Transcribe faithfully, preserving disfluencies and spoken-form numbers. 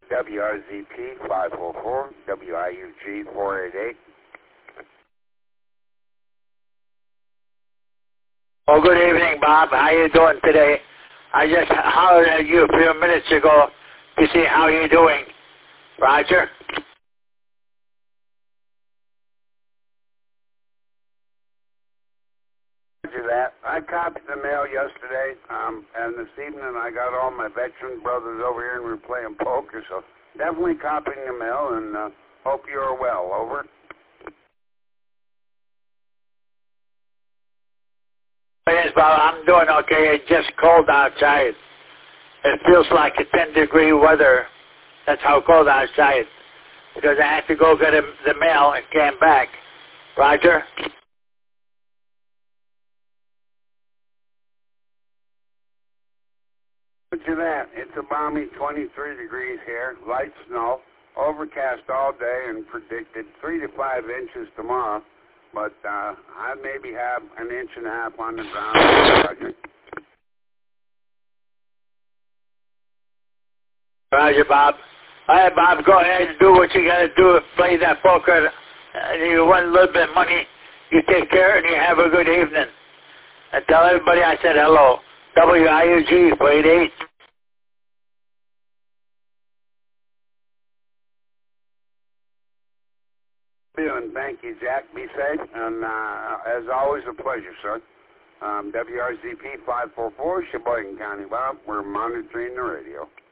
W R Z P five four four, W I U G four eight eight. Oh, good evening, Bob. How you doing today? I just hollered at you a few minutes ago to see how you're doing. Roger? Roger that. I copied the mail yesterday, um, and this evening I got all my veteran brothers over here and we're playing poker, so definitely copying the mail, and uh, hope you're well. Over. Yes, Bob, I'm doing okay. It's just cold outside. It feels like a ten degree weather. That's how cold outside. Because I had to go get a, the mail and came back. Roger? Look at that. It's a balmy twenty-three degrees here, light snow, overcast all day, and predicted three to five inches tomorrow. But uh, I maybe have an inch and a half on the ground. Roger. Roger, Bob. All right, Bob, go ahead and do what you got to do. Play that poker. Uh, you win a little bit of money. You take care and you have a good evening. And tell everybody I said hello. W I U G four eight eight. And thank you, Jack. Be safe. And uh, as always, a pleasure, sir. Um, W R Z P five four four, Sheboygan County. Bob, we're monitoring the radio.